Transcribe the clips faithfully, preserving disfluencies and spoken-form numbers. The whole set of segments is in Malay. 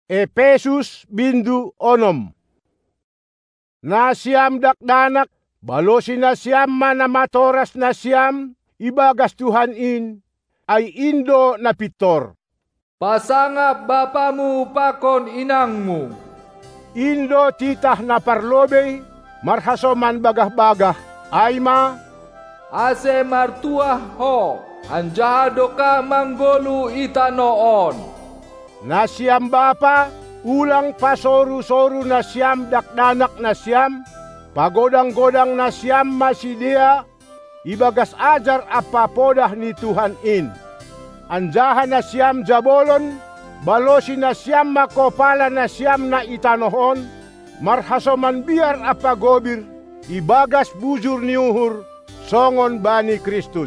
Efesus bindu onom. Nasiam dakdanak, balosi nasiam mana matoras nasiam, ibagas Tuhan in, ay indo na pitor. Pasangap bapamu pakon inangmu. Indo titah na parlobey, marhasoman bagah-bagah, ay ma, ase martuah ho, anjahado ka manggolu itanoon. Nasiam bapa, ulang pasoru-soru na siyam dakdanak na siyam, pagodang-godang na siyam masidia, ibagas ajar apapodah ni Tuhan in. Anjahan na siyam jabolon, balosi na siyam makopala na siyam na itanohon, marhasoman biar apagobir, ibagas bujur niuhur, songon bani Kristus.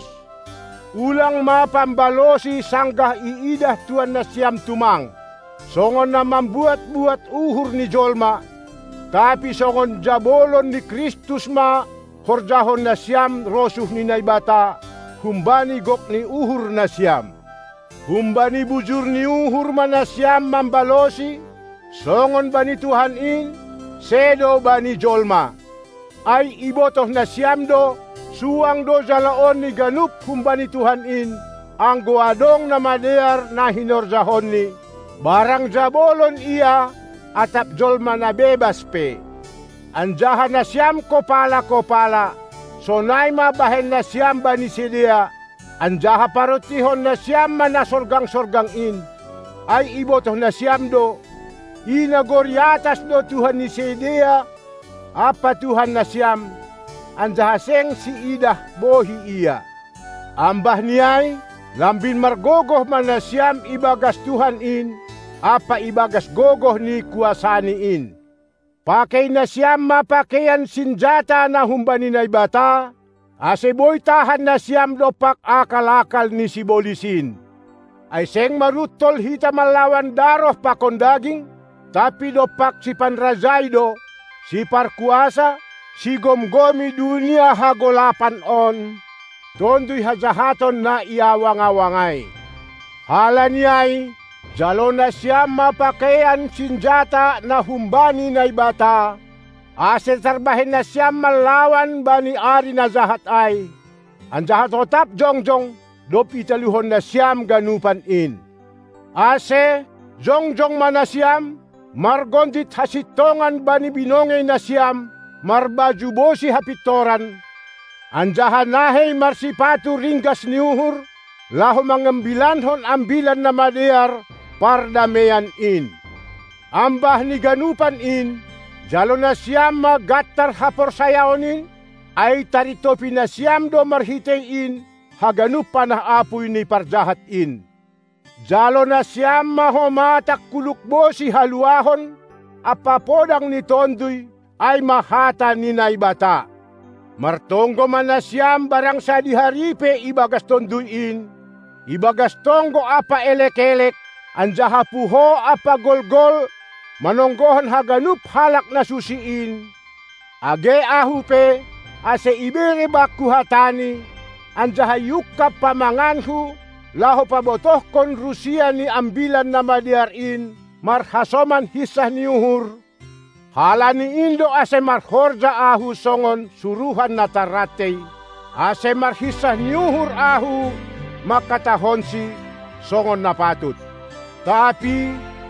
Ulang mapambalosi sanggah iidah Tuhan na siyam tumang, songon na membuat-buat uhur ni jolma, tapi songon jabolon ni Kristus ma, horjahon na siyam rosuh ni naibata, humbani gok ni uhur na siyam. Humbani bujur ni uhur mana siyam mambalosi, songon bani Tuhan in, sedo bani jolma. Ay ibotoh na siyam do, suang do jalaon ni ganup humbani Tuhan in, ang guadong na madear na hinorjahon ni, barang jabolon iya, atap jolma na bebas pe. Anjahan na siyam kopala-kopala, sonay mabahen na siyam bani sidia, anjaha parotihon na siyam mana sorgang-sorgang in, ay ibotoh na siyam do, inagoryatas do Tuhan ni sidia, apa Tuhan na siyam, anjaha seng si idah bohi iya. Ambah niyay, lambin margogoh mana siyam ibagas Tuhan in, apa ibagas gogoh ni kuasani in. Pakai na siyam mapakaian sinjata na humbani na ibata, ase boy tahan na siyam dopak akal-akal ni si bolisin. Ay seng marutol hita malawan daroh pakon daging, tapi dopak si panrazay do, si parkuasa, si gomgomi dunia hagolapan on, tondoy hajahaton na iawang-awangay. Hala niyay, jalo na siyam mapakaian sinjata na humbani na ibata, ase tarbahin na siyam malawan bani ari na jahat ay, ang jahat otap jongjong, dop italuhon na siyam ganupan in. Ase, jongjong mana siyam, margondit hasitongan bani binongay na siyam, marbajubosi hapitoran, anjahan nahey marsipatu ringgas niuhur, laho mangambilanhon ambilan na madear, pardamean in. Ambah ni ganupan in, jalo na siyam magatar haporsayaon in, ay taritopi na siyam do marhitay in, haganup panah apoy ni parjahat in. Jalo na siyam mahomatak kulukbo si haluahon, apapodang ni tondoy, ay mahata ni naibata. Martonggo man na siyam barang sa diharipe ibagas tondoy in, ibagas tonggo apa elek-elek, anjaha puho apa golgol, manonggohan haganup halak na susiin. Age ahupe, ase ibere baku hatani, anjaha yukap pamanganhu, laho pabotoh kon Rusia ni ambilan na madiarin, marhasoman hisah niuhur. Hala ni Indo ase marhorja ahu songon suruhan na taratey, ase marhisah niuhur ahu, makatahonsi songon napatut. Tapi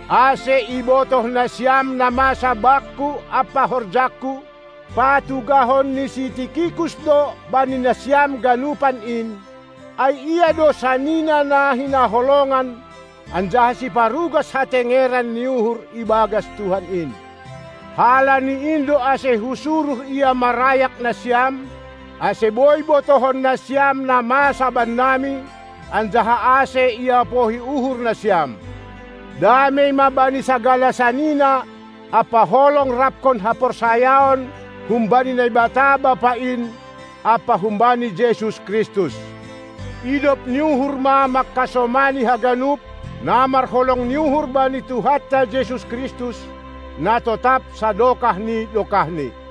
ase ibotoh na siyam na masa bakku apa horjaku, patugahon ni si Tikikus do bani na siyam ganupan in, ay iya do sanina na hinaholongan, anjaha si parugas hatengeran niuhur ibagas Tuhan in. Hala ni Indo ase husuruh iya marayak na siyam, ase boy botohon na siyam na masa bandami, anjaha ase iya pohi uhur na siyam. Damay mabani sagala sanina, apa holong rapkon haporsayaon, humbani na ibata bapain, apa humbani Jesus Kristus. Idop niuhur ma makasomani haganup, namar holong niuhur bani Tuhatta Jesus Kristus, na totap sa dokah ni dokah ni.